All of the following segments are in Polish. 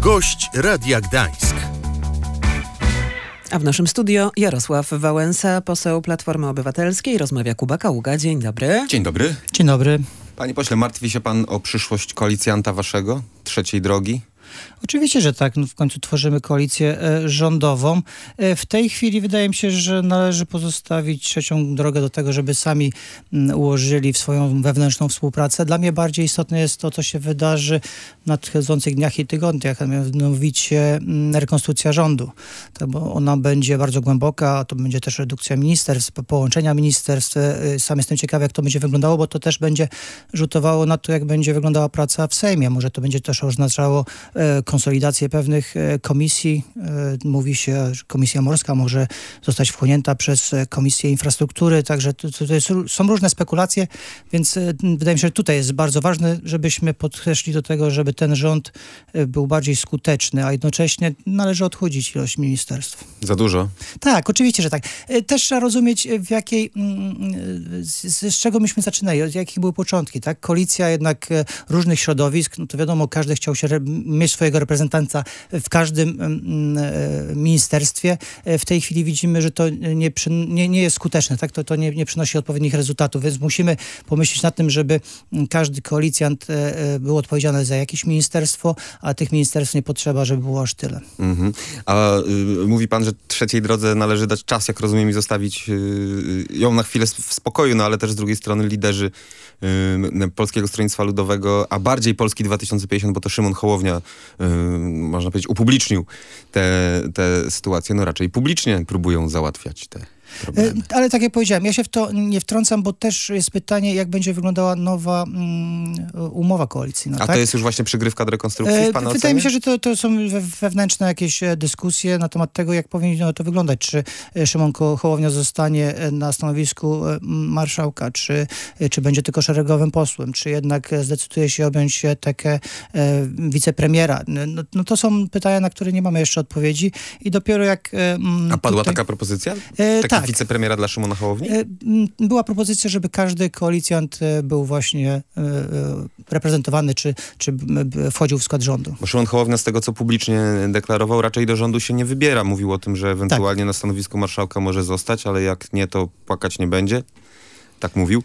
Gość Radia Gdańsk. A w naszym studio Jarosław Wałęsa, poseł Platformy Obywatelskiej. Rozmawia Kuba Kaługa. Dzień dobry. Dzień dobry. Dzień dobry. Panie pośle, martwi się pan o przyszłość koalicjanta waszego, Trzeciej Drogi? Oczywiście, że tak. W końcu tworzymy koalicję rządową. W tej chwili wydaje mi się, że należy pozostawić Trzecią Drogę do tego, żeby sami ułożyli w swoją wewnętrzną współpracę. Dla mnie bardziej istotne jest to, co się wydarzy w nadchodzących dniach i tygodniach, a mianowicie rekonstrukcja rządu. Tak, bo ona będzie bardzo głęboka, to będzie też redukcja ministerstw, połączenia ministerstw. Sam jestem ciekawy, jak to będzie wyglądało, bo to też będzie rzutowało na to, jak będzie wyglądała praca w Sejmie. Może to będzie też oznaczało konsolidację pewnych komisji. Mówi się, że Komisja Morska może zostać wchłonięta przez Komisję Infrastruktury, także są różne spekulacje, więc wydaje mi się, że tutaj jest bardzo ważne, żebyśmy podeszli do tego, żeby ten rząd był bardziej skuteczny, a jednocześnie należy odchudzić ilość ministerstw. Za dużo? Tak, oczywiście, że tak. Też trzeba rozumieć, w jakiej, z czego myśmy zaczynali, od jakich były początki, tak? Koalicja jednak różnych środowisk, no to wiadomo, każdy chciał się mieć swojego reprezentanta w każdym ministerstwie. W tej chwili widzimy, że to nie jest skuteczne, tak? To nie przynosi odpowiednich rezultatów, więc musimy pomyśleć nad tym, żeby każdy koalicjant był odpowiedzialny za jakieś ministerstwo, a tych ministerstw nie potrzeba, żeby było aż tyle. A mówi pan, że Trzeciej Drodze należy dać czas, jak rozumiem, i zostawić ją na chwilę w spokoju, no ale też z drugiej strony liderzy Polskiego Stronnictwa Ludowego, a bardziej Polski 2050, bo to Szymon Hołownia, można powiedzieć, upublicznił te sytuacje, no raczej publicznie próbują załatwiać te problemy. Ale tak jak powiedziałem, ja się w to nie wtrącam, bo też jest pytanie, jak będzie wyglądała nowa umowa koalicyjna. A tak? to jest już właśnie przygrywka do rekonstrukcji w pana Wydaje mi się, ocenie? że to są wewnętrzne jakieś dyskusje na temat tego, jak powinno to wyglądać. Czy Szymon Hołownia zostanie na stanowisku marszałka, czy będzie tylko szeregowym posłem, czy jednak zdecyduje się objąć tekę wicepremiera. No to są pytania, na które nie mamy jeszcze odpowiedzi i dopiero jak... A padła taka propozycja? Tak. Wicepremiera dla Szymona Hołowni? Była propozycja, żeby każdy koalicjant był właśnie reprezentowany, czy wchodził w skład rządu. Bo Szymon Hołownia, z tego co publicznie deklarował, raczej do rządu się nie wybiera. Mówił o tym, że ewentualnie na stanowisku marszałka może zostać, ale jak nie, to płakać nie będzie. Tak mówił.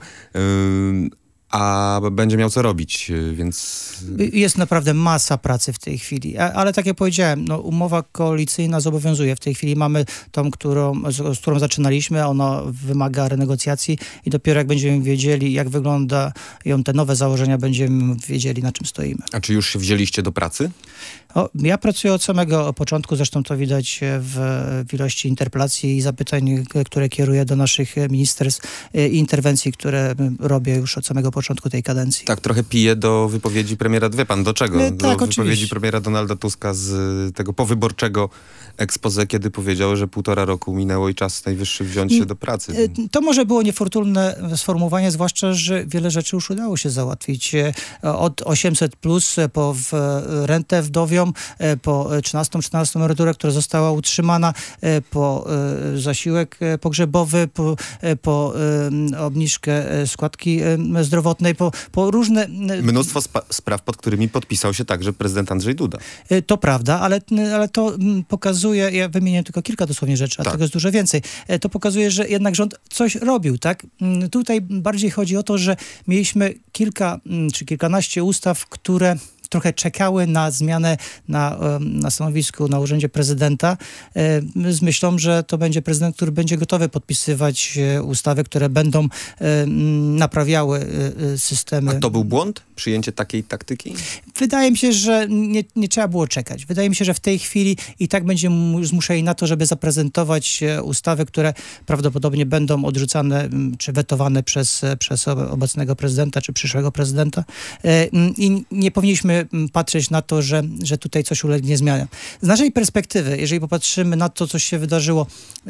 A będzie miał co robić, więc... Jest naprawdę masa pracy w tej chwili, ale tak jak powiedziałem, umowa koalicyjna zobowiązuje. W tej chwili mamy tą, z którą zaczynaliśmy, ona wymaga renegocjacji i dopiero jak będziemy wiedzieli, jak wyglądają te nowe założenia, będziemy wiedzieli, na czym stoimy. A czy już się wzięliście do pracy? Ja pracuję od samego początku, zresztą to widać w ilości interpelacji i zapytań, które kieruję do naszych ministerstw i interwencji, które robię już od samego początku tej kadencji. Tak, trochę piję do wypowiedzi premiera. Wie pan, do czego? Tak, do wypowiedzi oczywiście. Premiera Donalda Tuska z tego powyborczego expose, kiedy powiedział, że 1,5 roku minęło i czas najwyższy wziąć się do pracy. To może było niefortunne sformułowanie, zwłaszcza, że wiele rzeczy już udało się załatwić. Od 800+, po rentę wdowią, po 13 emeryturę, która została utrzymana, po zasiłek pogrzebowy, po obniżkę składki zdrowotnej, po różne... Mnóstwo spraw, pod którymi podpisał się także prezydent Andrzej Duda. To prawda, ale to pokazuje, ja wymienię tylko kilka dosłownie rzeczy, a tego jest dużo więcej. To pokazuje, że jednak rząd coś robił, tak? Tutaj bardziej chodzi o to, że mieliśmy kilka czy kilkanaście ustaw, które trochę czekały na zmianę na stanowisku, na urzędzie prezydenta z myślą, że to będzie prezydent, który będzie gotowy podpisywać ustawy, które będą naprawiały systemy. A to był błąd? Przyjęcie takiej taktyki? Wydaje mi się, że nie trzeba było czekać. Wydaje mi się, że w tej chwili i tak będziemy zmuszeni na to, żeby zaprezentować ustawy, które prawdopodobnie będą odrzucane czy wetowane przez obecnego prezydenta czy przyszłego prezydenta. I nie powinniśmy patrzeć na to, że tutaj coś ulegnie zmianie. Z naszej perspektywy, jeżeli popatrzymy na to, co się wydarzyło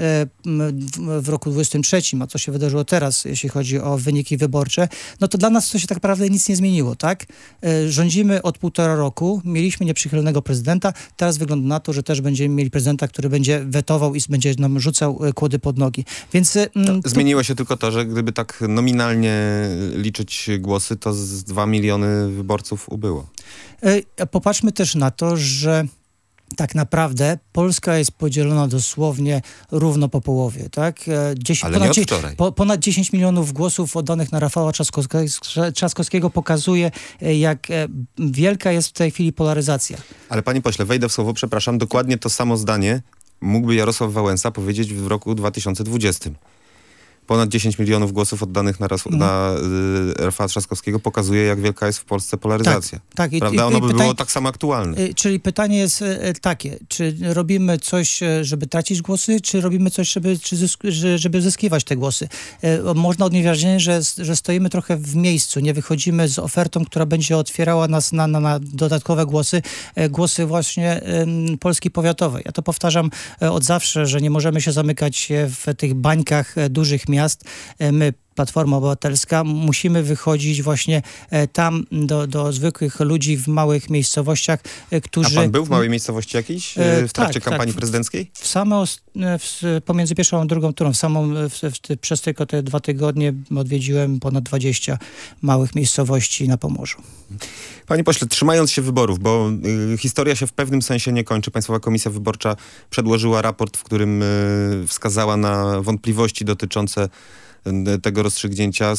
w roku 2023, a co się wydarzyło teraz, jeśli chodzi o wyniki wyborcze, no to dla nas to się tak naprawdę nic nie zmieniło, tak? Rządzimy od 1,5 roku, mieliśmy nieprzychylnego prezydenta, teraz wygląda na to, że też będziemy mieli prezydenta, który będzie wetował i będzie nam rzucał kłody pod nogi. Więc zmieniło się tylko to, że gdyby tak nominalnie liczyć głosy, to z 2 miliony wyborców ubyło. Popatrzmy też na to, że tak naprawdę Polska jest podzielona dosłownie równo po połowie, tak? Ale nie od wczoraj. Ponad 10 milionów głosów oddanych na Rafała Trzaskowskiego pokazuje, jak wielka jest w tej chwili polaryzacja. Ale panie pośle, wejdę w słowo, przepraszam, dokładnie to samo zdanie mógłby Jarosław Wałęsa powiedzieć w roku 2020. Ponad 10 milionów głosów oddanych na Rafała Trzaskowskiego pokazuje, jak wielka jest w Polsce polaryzacja. Tak. Prawda? Ono by było tak samo aktualne. Czyli pytanie jest takie, czy robimy coś, żeby tracić głosy, czy robimy coś, żeby zyskiwać te głosy? Można odnieść wrażenie, że stoimy trochę w miejscu, nie wychodzimy z ofertą, która będzie otwierała nas na dodatkowe głosy właśnie Polski powiatowej. Ja to powtarzam od zawsze, że nie możemy się zamykać w tych bańkach dużych miast. My, Platforma Obywatelska, musimy wychodzić właśnie tam do zwykłych ludzi w małych miejscowościach, którzy... A pan był w małej miejscowości jakiejś w trakcie kampanii prezydenckiej? Pomiędzy pierwszą a drugą turą, przez tylko te 2 tygodnie odwiedziłem ponad 20 małych miejscowości na Pomorzu. Panie pośle, trzymając się wyborów, bo historia się w pewnym sensie nie kończy. Państwowa Komisja Wyborcza przedłożyła raport, w którym wskazała na wątpliwości dotyczące tego rozstrzygnięcia,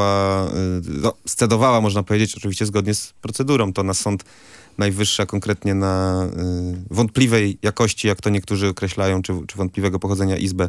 scedowała, można powiedzieć, oczywiście zgodnie z procedurą, to na Sąd Najwyższy, a konkretnie na wątpliwej jakości, jak to niektórzy określają, czy wątpliwego pochodzenia Izbę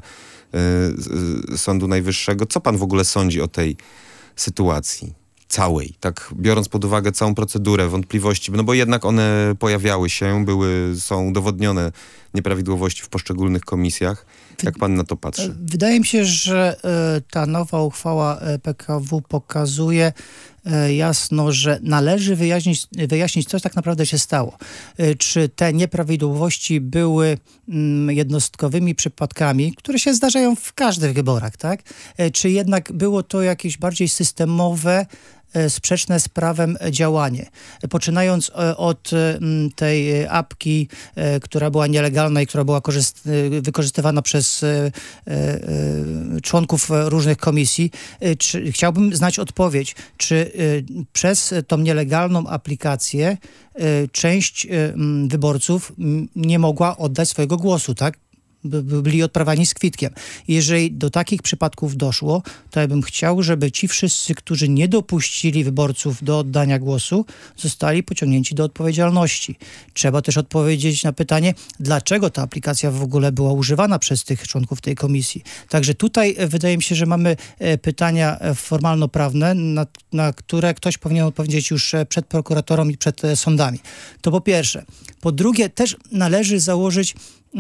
Sądu Najwyższego. Co pan w ogóle sądzi o tej sytuacji całej, tak biorąc pod uwagę całą procedurę, wątpliwości, no bo jednak one pojawiały się, są udowodnione nieprawidłowości w poszczególnych komisjach. Jak pan na to patrzy? Wydaje mi się, że ta nowa uchwała PKW pokazuje jasno, że należy wyjaśnić, co tak naprawdę się stało. Czy te nieprawidłowości były jednostkowymi przypadkami, które się zdarzają w każdych wyborach, tak? Czy jednak było to jakieś bardziej systemowe, sprzeczne z prawem działanie. Poczynając od tej apki, która była nielegalna i która była wykorzystywana przez członków różnych komisji, chciałbym znać odpowiedź, czy przez tą nielegalną aplikację część wyborców nie mogła oddać swojego głosu, tak? Byli odprawiani z kwitkiem. Jeżeli do takich przypadków doszło, to ja bym chciał, żeby ci wszyscy, którzy nie dopuścili wyborców do oddania głosu, zostali pociągnięci do odpowiedzialności. Trzeba też odpowiedzieć na pytanie, dlaczego ta aplikacja w ogóle była używana przez tych członków tej komisji. Także tutaj wydaje mi się, że mamy pytania formalno-prawne, na które ktoś powinien odpowiedzieć już przed prokuratorą i przed sądami. To po pierwsze. Po drugie, też należy założyć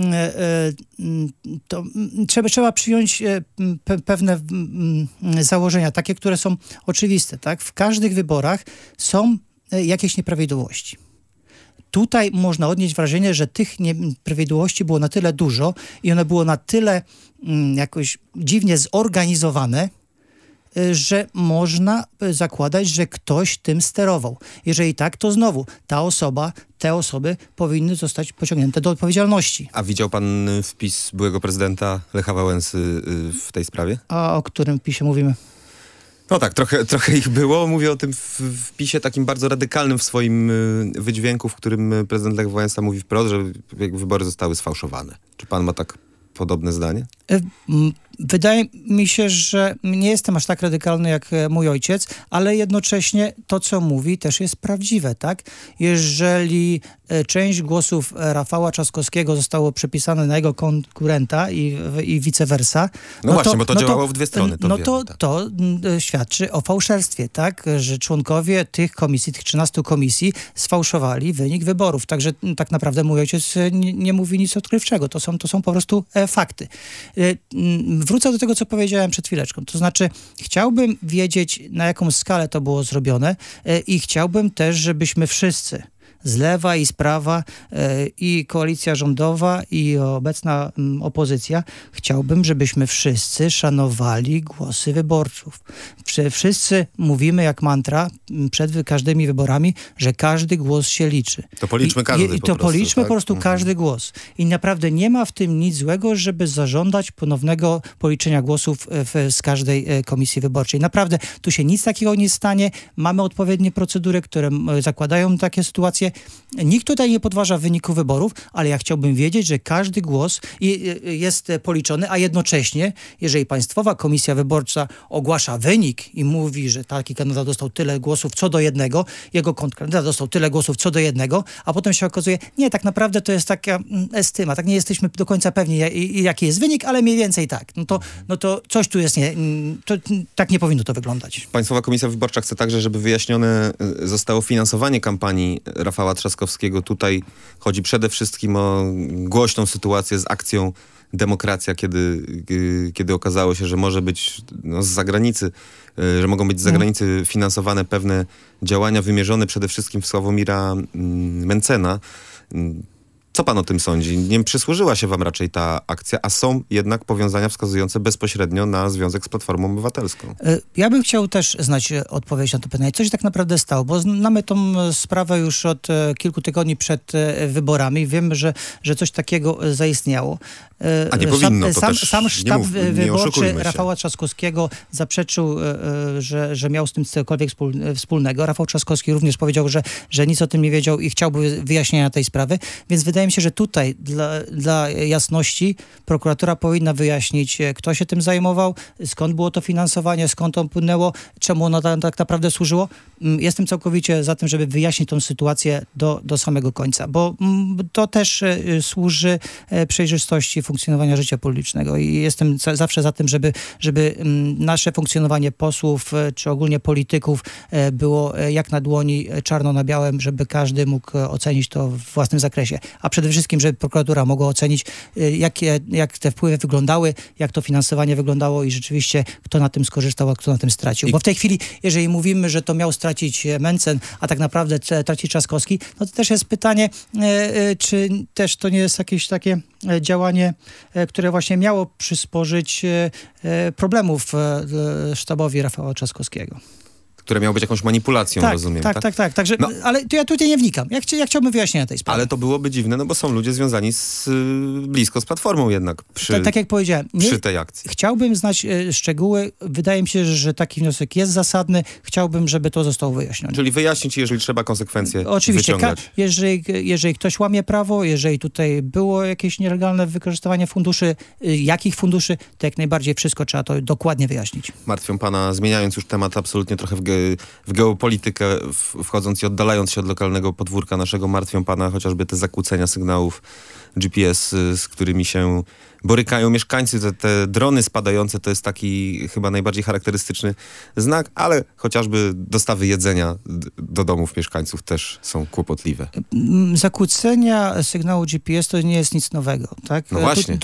to trzeba przyjąć pewne założenia, takie, które są oczywiste, tak? W każdych wyborach są jakieś nieprawidłowości. Tutaj można odnieść wrażenie, że tych nieprawidłowości było na tyle dużo i one było na tyle jakoś dziwnie zorganizowane, że można zakładać, że ktoś tym sterował. Jeżeli tak, to znowu te osoby powinny zostać pociągnięte do odpowiedzialności. A widział pan wpis byłego prezydenta Lecha Wałęsy w tej sprawie? A o którym wpisie mówimy? No tak, trochę ich było. Mówię o tym wpisie takim bardzo radykalnym w swoim wydźwięku, w którym prezydent Lech Wałęsa mówi wprost, że wybory zostały sfałszowane. Czy pan ma tak podobne zdanie? Wydaje mi się, że nie jestem aż tak radykalny jak mój ojciec, ale jednocześnie to, co mówi, też jest prawdziwe, tak? Jeżeli część głosów Rafała Trzaskowskiego zostało przepisane na jego konkurenta i vice versa. No właśnie, bo to działało w dwie strony. To świadczy o fałszerstwie, tak? Że członkowie tych komisji, tych 13 komisji sfałszowali wynik wyborów. Także tak naprawdę mój ojciec nie mówi nic odkrywczego. To są po prostu fakty. Wrócę do tego, co powiedziałem przed chwileczką. To znaczy, chciałbym wiedzieć, na jaką skalę to było zrobione i chciałbym też, żebyśmy wszyscy z lewa i z prawa i koalicja rządowa i obecna opozycja, chciałbym, żebyśmy wszyscy szanowali głosy wyborców. Wszyscy mówimy jak mantra przed każdymi wyborami, że każdy głos się liczy. To policzmy każdy po prostu każdy głos. I naprawdę nie ma w tym nic złego, żeby zażądać ponownego policzenia głosów z każdej komisji wyborczej. Naprawdę tu się nic takiego nie stanie. Mamy odpowiednie procedury, które zakładają takie sytuacje. nikt tutaj nie podważa wyniku wyborów, ale ja chciałbym wiedzieć, że każdy głos jest policzony, a jednocześnie, jeżeli Państwowa Komisja Wyborcza ogłasza wynik i mówi, że taki kandydat dostał tyle głosów co do jednego, jego kontrkandydat dostał tyle głosów co do jednego, a potem się okazuje, nie, tak naprawdę to jest taka estyma, tak nie jesteśmy do końca pewni, jaki jest wynik, ale mniej więcej tak. No to coś tu jest tak nie powinno to wyglądać. Państwowa Komisja Wyborcza chce także, żeby wyjaśnione zostało finansowanie kampanii Rafała Trzaskowskiego. Tutaj chodzi przede wszystkim o głośną sytuację z akcją Demokracja, kiedy okazało się, że może być z zagranicy, że mogą być z zagranicy finansowane pewne działania wymierzone przede wszystkim w Sławomira Mentzena. Co pan o tym sądzi? Nie przysłużyła się wam raczej ta akcja, a są jednak powiązania wskazujące bezpośrednio na związek z Platformą Obywatelską. Ja bym chciał też znać odpowiedź na to pytanie. Co się tak naprawdę stało? Bo znamy tą sprawę już od kilku tygodni przed wyborami. Wiemy, że coś takiego zaistniało. A nie powinno, to też sam sztab wyborczy się. Rafała Trzaskowskiego zaprzeczył, że miał z tym cokolwiek wspólnego. Rafał Trzaskowski również powiedział, że nic o tym nie wiedział i chciałby wyjaśnienia tej sprawy, więc wydaje mi się, że tutaj dla jasności prokuratura powinna wyjaśnić, kto się tym zajmował, skąd było to finansowanie, skąd to płynęło, czemu ono tak naprawdę służyło. Jestem całkowicie za tym, żeby wyjaśnić tą sytuację do samego końca, bo to też służy przejrzystości funkcjonowania życia publicznego i jestem zawsze za tym, żeby nasze funkcjonowanie posłów czy ogólnie polityków było jak na dłoni, czarno na białym, żeby każdy mógł ocenić to w własnym zakresie. A przede wszystkim, żeby prokuratura mogła ocenić, jak te wpływy wyglądały, jak to finansowanie wyglądało i rzeczywiście kto na tym skorzystał, a kto na tym stracił. Bo w tej chwili, jeżeli mówimy, że to miał stracić Mentzen, a tak naprawdę traci Trzaskowski, no to też jest pytanie, czy też to nie jest jakieś takie działanie, które właśnie miało przysporzyć problemów sztabowi Rafała Trzaskowskiego. Które miało być jakąś manipulacją, rozumiem. Tak. Także, ale to ja tutaj nie wnikam. Ja chciałbym wyjaśnienia tej sprawy. Ale to byłoby dziwne, no bo są ludzie związani blisko z Platformą jednak tak jak powiedziałem, przy tej akcji. Chciałbym znać szczegóły. Wydaje mi się, że taki wniosek jest zasadny. Chciałbym, żeby to zostało wyjaśnione. Czyli wyjaśnić, jeżeli trzeba, konsekwencje oczywiście, wyciągać. Jeżeli ktoś łamie prawo, jeżeli tutaj było jakieś nielegalne wykorzystywanie funduszy, jakich funduszy, to jak najbardziej wszystko trzeba to dokładnie wyjaśnić. Martwią pana, zmieniając już temat absolutnie trochę w geopolitykę, wchodząc i oddalając się od lokalnego podwórka naszego, martwią pana chociażby te zakłócenia sygnałów GPS, z którymi się borykają mieszkańcy. Te drony spadające to jest taki chyba najbardziej charakterystyczny znak, ale chociażby dostawy jedzenia do domów mieszkańców też są kłopotliwe. Zakłócenia sygnału GPS to nie jest nic nowego, tak? No właśnie.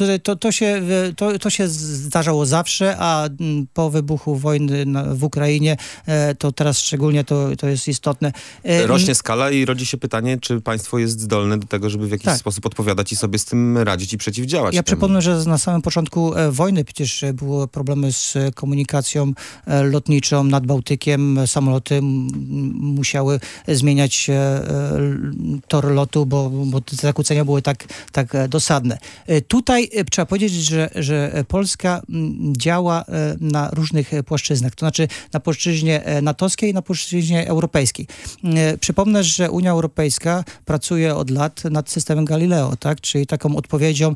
To się zdarzało zawsze, a po wybuchu wojny w Ukrainie to teraz szczególnie to jest istotne. Rośnie skala i rodzi się pytanie, czy państwo jest zdolne do tego, żeby w jakiś sposób odpowiadać i sobie z tym radzić i przeciwdziałać temu. Przypomnę, że na samym początku wojny przecież były problemy z komunikacją lotniczą nad Bałtykiem. Samoloty musiały zmieniać tor lotu, bo te zakłócenia były tak dosadne. Tutaj trzeba powiedzieć, że Polska działa na różnych płaszczyznach, to znaczy na płaszczyźnie natowskiej i na płaszczyźnie europejskiej. Przypomnę, że Unia Europejska pracuje od lat nad systemem Galileo, tak? Czyli taką odpowiedzią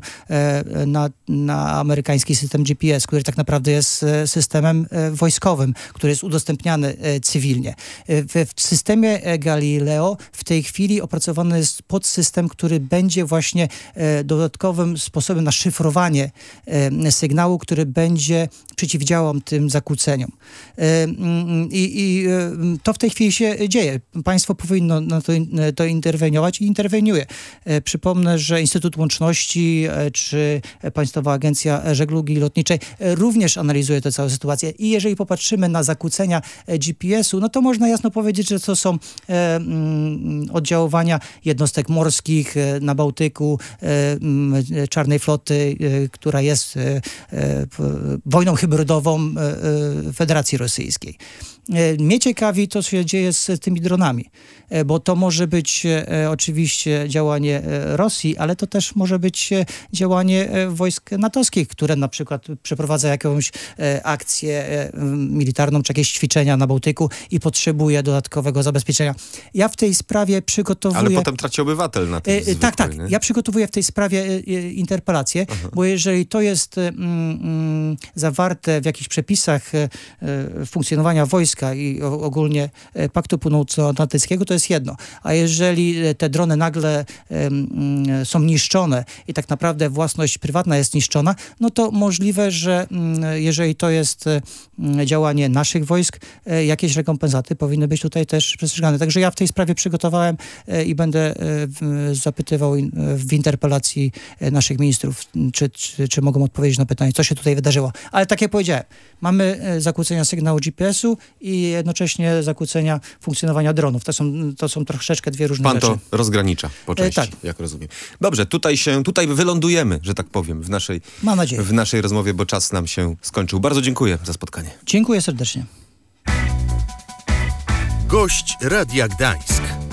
na amerykański system GPS, który tak naprawdę jest systemem wojskowym, który jest udostępniany cywilnie. W systemie Galileo w tej chwili opracowany jest podsystem, który będzie właśnie dodatkowym sposobem na szyfrowanie sygnału, który będzie przeciwdziałał tym zakłóceniom. I to w tej chwili się dzieje. Państwo powinno na to interweniować i interweniuje. Przypomnę, że Instytut Łączności czy Państwowa Agencja Żeglugi Lotniczej również analizuje tę całą sytuację. I jeżeli popatrzymy na zakłócenia GPS-u, no to można jasno powiedzieć, że to są oddziaływania jednostek morskich na Bałtyku, Czarnej Floty, która jest wojną hybrydową Federacji Rosyjskiej. Mnie ciekawi to, co się dzieje z tymi dronami, bo to może być oczywiście działanie Rosji, ale to też może być działanie wojsk natowskich, które na przykład przeprowadza jakąś akcję militarną, czy jakieś ćwiczenia na Bałtyku i potrzebuje dodatkowego zabezpieczenia. Ja w tej sprawie przygotowuję... Ale potem traci obywatel na tym zwykłej, Tak. nie? Ja przygotowuję w tej sprawie interpelację, bo jeżeli to jest zawarte w jakichś przepisach funkcjonowania wojska i ogólnie Paktu Północnoatlantyckiego, to jest jedno. A jeżeli te drony nagle są niszczone i tak naprawdę własność prywatna jest niszczona, no to możliwe, że jeżeli to jest działanie naszych wojsk, jakieś rekompensaty powinny być tutaj też przestrzegane. Także ja w tej sprawie przygotowałem i będę zapytywał w interpelacji naszych ministrów, czy mogą odpowiedzieć na pytanie, co się tutaj wydarzyło. Ale tak jak powiedziałem, mamy zakłócenia sygnału GPS-u i jednocześnie zakłócenia funkcjonowania dronów. To są troszeczkę dwie różne rzeczy. Pan to rozgranicza po części, tak. jak rozumiem. Dobrze, tutaj wylądujemy, że tak powiem, Mam nadzieję. w naszej rozmowie, bo czas nam się skończył. Bardzo dziękuję za spotkanie. Dziękuję serdecznie. Gość Radia Gdańsk.